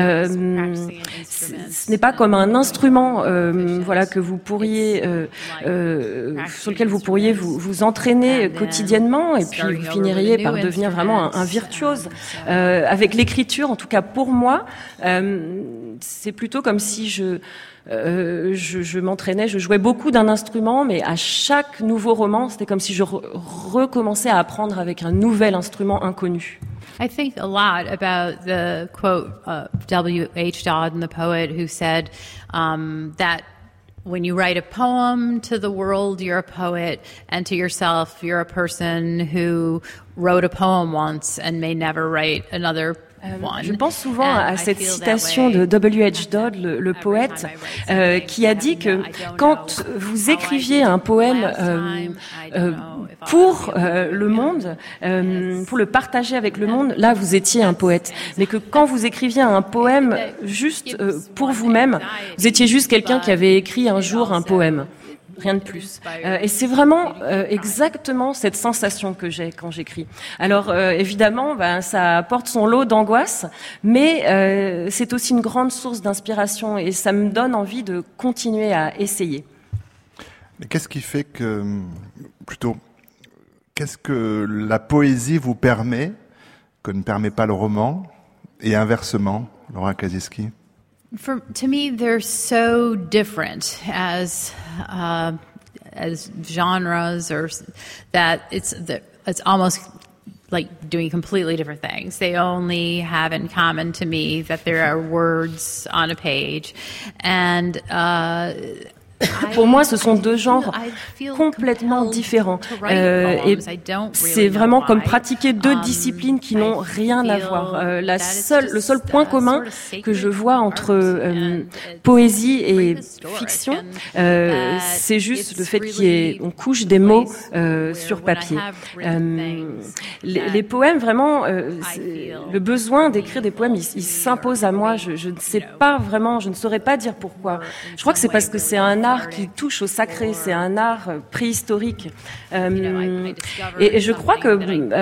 Ce n'est pas comme un instrument, que vous pourriez, sur lequel vous pourriez vous entraîner quotidiennement, et puis vous finiriez par devenir vraiment un virtuose. Avec l'écriture, en tout cas pour moi, c'est plutôt comme si je m'entraînais, je jouais beaucoup d'un instrument, mais à chaque nouveau roman, c'était comme si je recommençais à apprendre avec un nouvel instrument inconnu. I think a lot about the quote of W.H. Auden, the poet, who said that when you write a poem to the world, you're a poet, and to yourself, you're a person who wrote a poem once and may never write another. Je pense souvent à cette citation de W.H. Auden, le poète, qui a dit que quand vous écriviez un poème pour le monde, pour le partager avec le monde, là vous étiez un poète. Mais que quand vous écriviez un poème juste pour vous-même, vous étiez juste quelqu'un qui avait écrit un jour un poème. Rien de plus. Et c'est vraiment exactement cette sensation que j'ai quand j'écris. Alors évidemment, ça apporte son lot d'angoisse, mais c'est aussi une grande source d'inspiration et ça me donne envie de continuer à essayer. Mais qu'est-ce qui fait que, plutôt, qu'est-ce que la poésie vous permet, que ne permet pas le roman, et inversement, Laura Kasiski? To me, they're so different as genres, or that it's almost like doing completely different things. They only have in common to me that there are words on a page, and pour moi, ce sont deux genres complètement différents. Et c'est vraiment comme pratiquer deux disciplines qui n'ont rien à voir. Le seul point commun que je vois entre poésie et fiction, c'est juste le fait qu'on couche des mots sur papier. Les poèmes, vraiment, le besoin d'écrire des poèmes, il s'impose à moi. Je ne sais pas vraiment, je ne saurais pas dire pourquoi. Je crois que c'est parce que c'est un art qui touche au sacré, c'est un art préhistorique. Et je crois que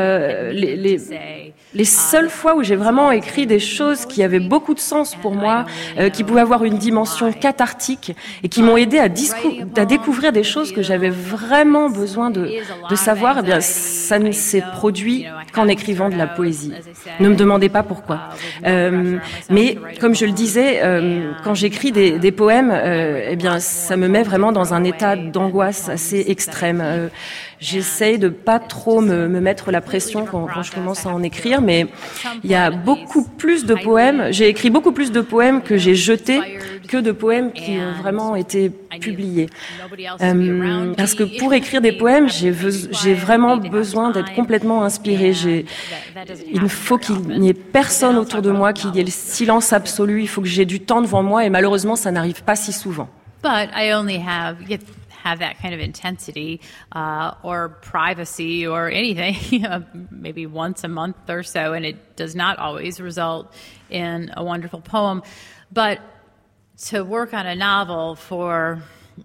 les seules fois où j'ai vraiment écrit des choses qui avaient beaucoup de sens pour moi, qui pouvaient avoir une dimension cathartique et qui m'ont aidé à découvrir des choses que j'avais vraiment besoin de savoir, eh bien, ça ne s'est produit qu'en écrivant de la poésie. Ne me demandez pas pourquoi. Mais comme je le disais, quand j'écris des poèmes, eh bien, ça me met vraiment dans un état d'angoisse assez extrême. J'essaye de pas trop me mettre la pression quand je commence à en écrire, mais il y a beaucoup plus de poèmes. J'ai écrit beaucoup plus de poèmes que j'ai jetés que de poèmes qui ont vraiment été publiés. Parce que pour écrire des poèmes, j'ai vraiment besoin d'être complètement inspirée. Il faut qu'il n'y ait personne autour de moi, qu'il y ait le silence absolu. Il faut que j'ai du temps devant moi et malheureusement, ça n'arrive pas si souvent. But I only have that kind of intensity or privacy or anything, maybe once a month or so, and it does not always result in a wonderful poem. But to work on a novel for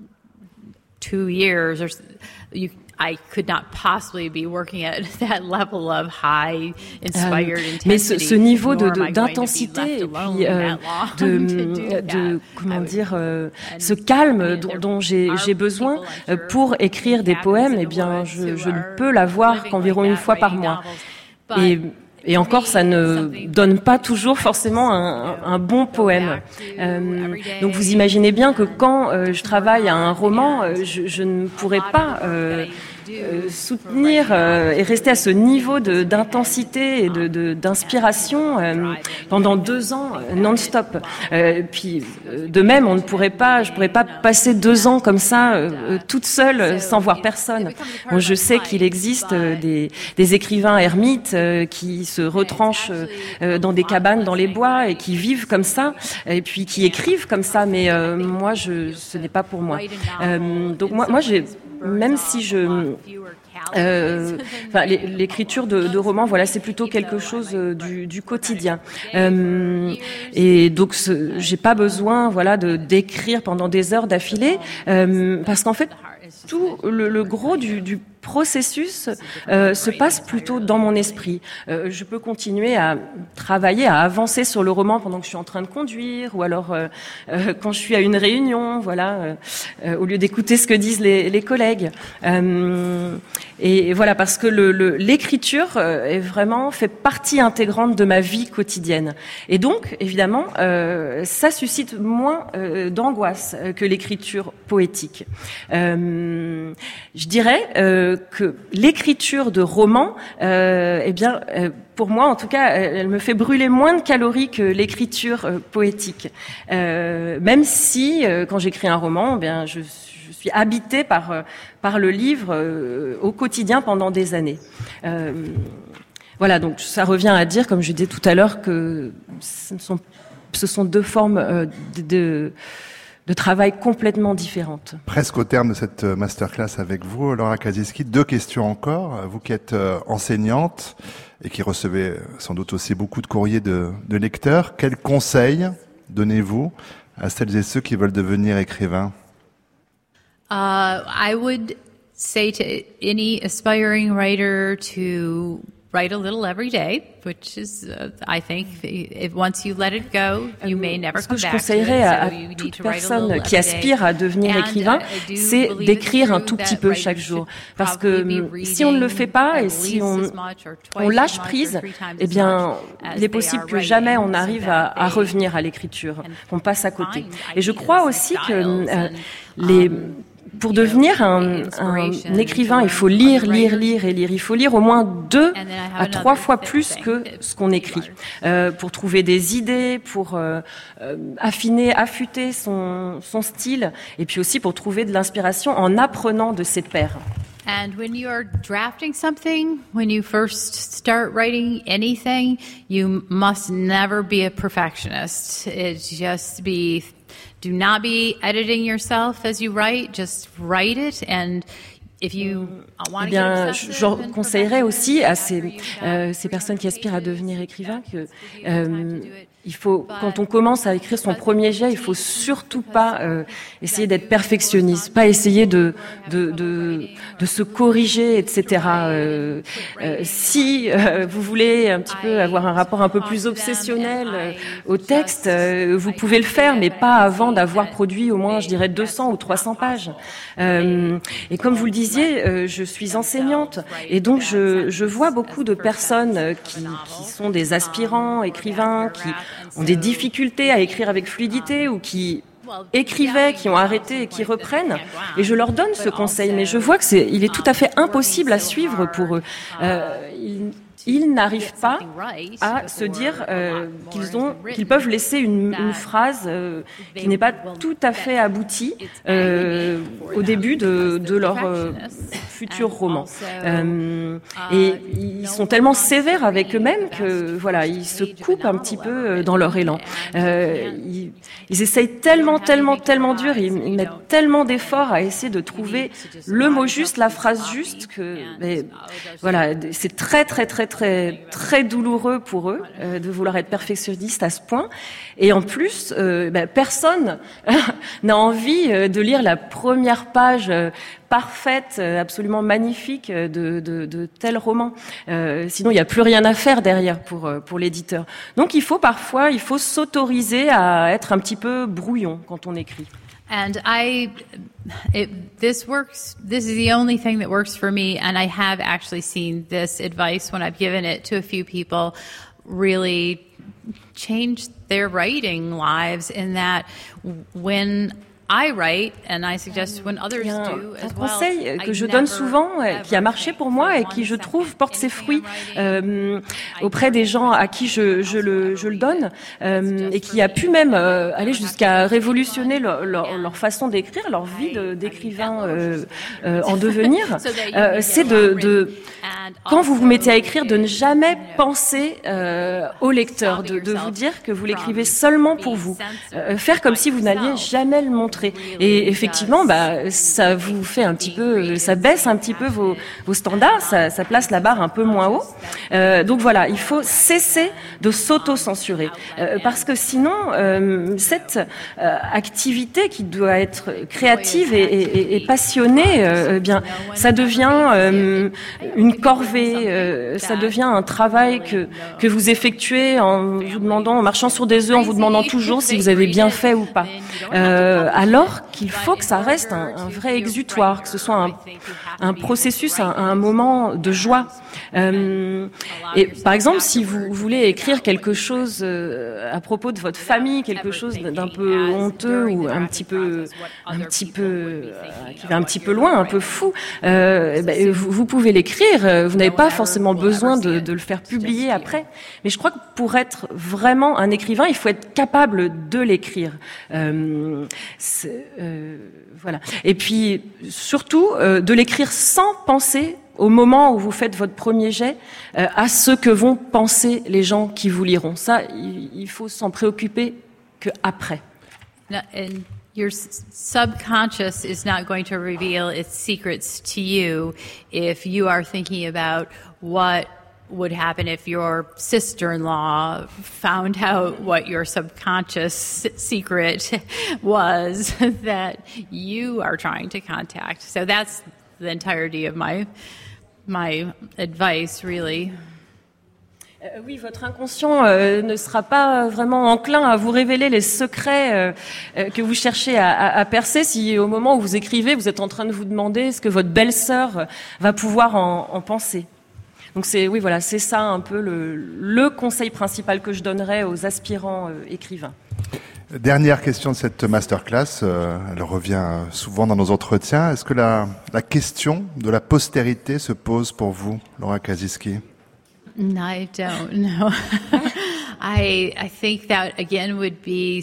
2 years, I could not possibly be working at that level of high inspired intensity. Mais ce niveau d'intensité et puis de comment dire ce calme dont j'ai besoin pour écrire des poèmes, eh bien je ne peux l'avoir qu'environ une fois par mois. Et encore, ça ne donne pas toujours forcément un bon poème. Donc vous imaginez bien que quand je travaille à un roman, je ne pourrais pas soutenir et rester à ce niveau d'intensité et d'inspiration pendant 2 ans non-stop. Puis de même, je pourrais pas passer 2 ans comme ça toute seule sans voir personne. Bon, je sais qu'il existe des écrivains ermites qui se retranchent dans des cabanes dans les bois et qui vivent comme ça et puis qui écrivent comme ça, mais moi ce n'est pas pour moi. Donc moi j'ai, même si l'écriture de romans, voilà, c'est plutôt quelque chose du quotidien. Et donc, j'ai pas besoin, voilà, d'écrire pendant des heures d'affilée, parce qu'en fait, tout le gros du processus se passe plutôt dans mon esprit. Je peux continuer à travailler, à avancer sur le roman pendant que je suis en train de conduire, ou alors quand je suis à une réunion, voilà, au lieu d'écouter ce que disent les collègues. Et voilà, parce que l'écriture fait partie intégrante de ma vie quotidienne. Et donc, évidemment, ça suscite moins d'angoisse que l'écriture poétique. Je dirais que l'écriture de romans, pour moi, en tout cas, elle me fait brûler moins de calories que l'écriture poétique. Même si, quand j'écris un roman, je suis habitée par le livre au quotidien pendant des années. Voilà, donc ça revient à dire, comme je disais tout à l'heure, que ce sont deux formes de travail complètement différentes. Presque au terme de cette masterclass avec vous, Laura Kasiski, 2 questions encore. Vous qui êtes enseignante et qui recevez sans doute aussi beaucoup de courriers de lecteurs, quels conseils donnez-vous à celles et ceux qui veulent devenir écrivains? I would say to any aspiring writer to write a little every day, which is, I think, if once you let it go, you may never come back to it. Ce que je conseillerais à toute personne qui aspire à devenir écrivain, c'est d'écrire un tout petit peu chaque jour. Parce que si on ne le fait pas et si on lâche prise, eh bien, il est possible que jamais on arrive à revenir à l'écriture, qu'on passe à côté. Et je crois aussi que pour devenir un écrivain, il faut lire et lire. Il faut lire au moins 2 à 3 fois plus que ce qu'on écrit, pour trouver des idées, pour affûter son style, et puis aussi pour trouver de l'inspiration en apprenant de ses pairs. And when you are drafting something, when you first start writing anything, you must never be a perfectionist. Do not be editing yourself as you write, just write it, and if you want to get obsessive, je conseillerais aussi à ces personnes qui aspirent à devenir écrivains que il faut, quand on commence à écrire son premier jet, il faut surtout pas essayer d'être perfectionniste, pas essayer de se corriger, etc. Si vous voulez un petit peu avoir un rapport un peu plus obsessionnel au texte, vous pouvez le faire, mais pas avant d'avoir produit au moins, je dirais, 200 ou 300 pages. Et comme vous le disiez, je suis enseignante, et donc je vois beaucoup de personnes qui sont des aspirants écrivains, qui ont des difficultés à écrire avec fluidité ou qui écrivaient, qui ont arrêté et qui reprennent. Et je leur donne ce conseil, mais je vois que il est tout à fait impossible à suivre pour eux. Ils n'arrivent pas à se dire qu'ils peuvent laisser une phrase qui n'est pas tout à fait aboutie au début de leur futur roman. Et ils sont tellement sévères avec eux-mêmes que voilà, ils se coupent un petit peu dans leur élan. Ils essayent tellement dur, ils mettent tellement d'efforts à essayer de trouver le mot juste, la phrase juste que voilà, c'est très douloureux pour eux de vouloir être perfectionniste à ce point. Et en plus, personne n'a envie de lire la première page parfaite, absolument magnifique de tel roman. Sinon, il n'y a plus rien à faire derrière pour l'éditeur. Donc, il faut s'autoriser à être un petit peu brouillon quand on écrit. And this works. This is the only thing that works for me. And I have actually seen this advice when I've given it to a few people really change their writing lives, in that when I write, and I suggest when others do as well. Un conseil que je donne souvent, qui a marché pour moi et qui, je trouve, porte ses fruits auprès des gens à qui je le donne, et qui a pu même aller jusqu'à révolutionner leur façon d'écrire, leur vie d'écrivain en devenir. C'est quand vous vous mettez à écrire, de ne jamais penser au lecteur, de vous dire que vous l'écrivez seulement pour vous, faire comme si vous n'alliez jamais le montrer. Et effectivement, ça vous fait un petit peu, ça baisse un petit peu vos standards, ça place la barre un peu moins haut. Donc voilà, il faut cesser de s'auto-censurer, parce que sinon, cette activité qui doit être créative et passionnée, ça devient une corvée, ça devient un travail que vous effectuez en vous demandant, en marchant sur des œufs, en vous demandant toujours si vous avez bien fait ou pas. alors qu'il faut que ça reste un vrai exutoire, que ce soit un processus, un moment de joie. Et par exemple, si vous voulez écrire quelque chose à propos de votre famille, quelque chose d'un peu honteux ou un petit peu qui va un petit peu loin, un peu fou, vous pouvez l'écrire. Vous n'avez pas forcément besoin de le faire publier après. Mais je crois que pour être vraiment un écrivain, il faut être capable de l'écrire. Voilà. Et puis surtout de l'écrire sans penser au moment où vous faites votre premier jet à ce que vont penser les gens qui vous liront. Ça, il faut s'en préoccuper qu'après. And your subconscious is not going to reveal its secrets to you if you are thinking about what would happen if your sister-in-law found out what your subconscious secret was that you are trying to contact. So that's the entirety of my advice, really. Oui, votre inconscient ne sera pas vraiment enclin à vous révéler les secrets que vous cherchez à percer si au moment où vous écrivez, vous êtes en train de vous demander ce que votre belle-sœur va pouvoir en penser. Donc c'est ça un peu le conseil principal que je donnerais aux aspirants écrivains. Dernière question de cette masterclass, elle revient souvent dans nos entretiens. Est-ce que la question de la postérité se pose pour vous, Laura Kasiski? I don't know. I think that again would be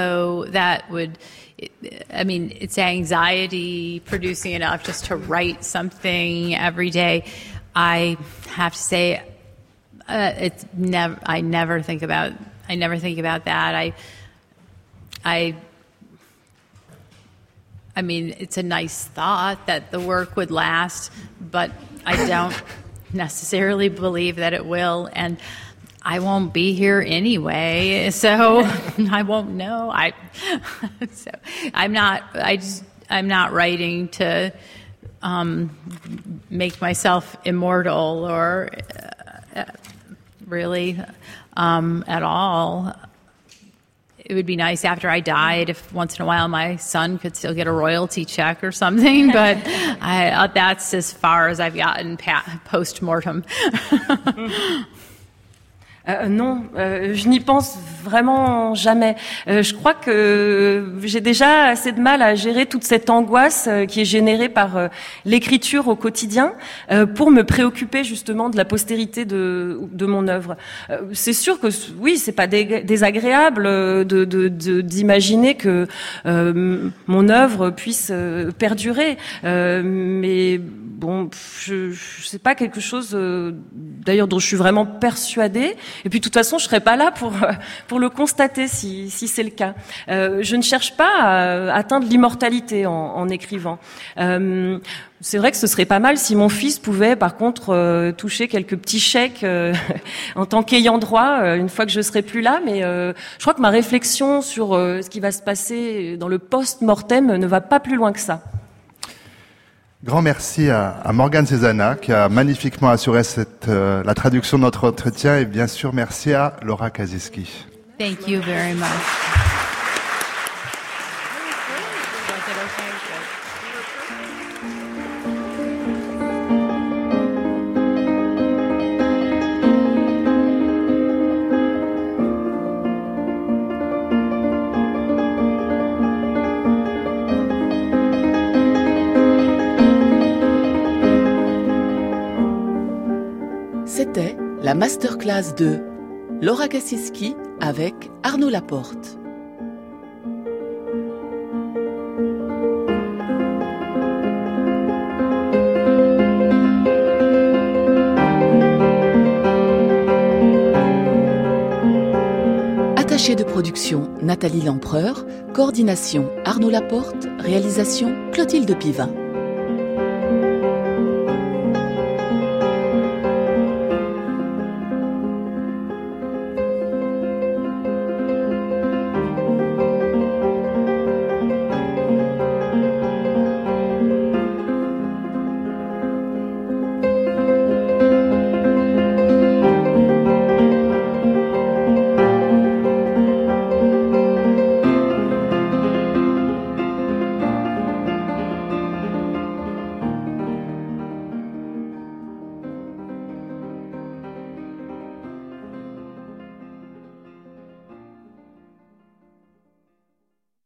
it's anxiety producing enough just to write something every day. I have to say, I never think about that. I mean, it's a nice thought that the work would last, but I don't necessarily believe that it will, and I won't be here anyway, so I won't know. I'm not writing to make myself immortal or really at all. It would be nice after I died if once in a while my son could still get a royalty check or something, but that's as far as I've gotten post-mortem. Non, je n'y pense vraiment jamais. Je crois que j'ai déjà assez de mal à gérer toute cette angoisse qui est générée par l'écriture au quotidien pour me préoccuper justement de la postérité de mon œuvre. C'est sûr que oui, c'est pas désagréable d'imaginer que mon œuvre puisse perdurer, mais bon, c'est pas quelque chose d'ailleurs dont je suis vraiment persuadée. Et puis de toute façon, je serais pas là pour le constater si c'est le cas. Je ne cherche pas à atteindre l'immortalité en écrivant. C'est vrai que ce serait pas mal si mon fils pouvait, par contre, toucher quelques petits chèques en tant qu'ayant droit une fois que je serai plus là. Mais je crois que ma réflexion sur ce qui va se passer dans le post-mortem ne va pas plus loin que ça. Grand merci à Morgane Cézanna qui a magnifiquement assuré la traduction de notre entretien, et bien sûr merci à Laura Kasiski. Thank you very much. C'était la masterclass de Laura Kasiski avec Arnaud Laporte. Attachée de production Nathalie Lempereur, coordination Arnaud Laporte, réalisation Clotilde Pivin.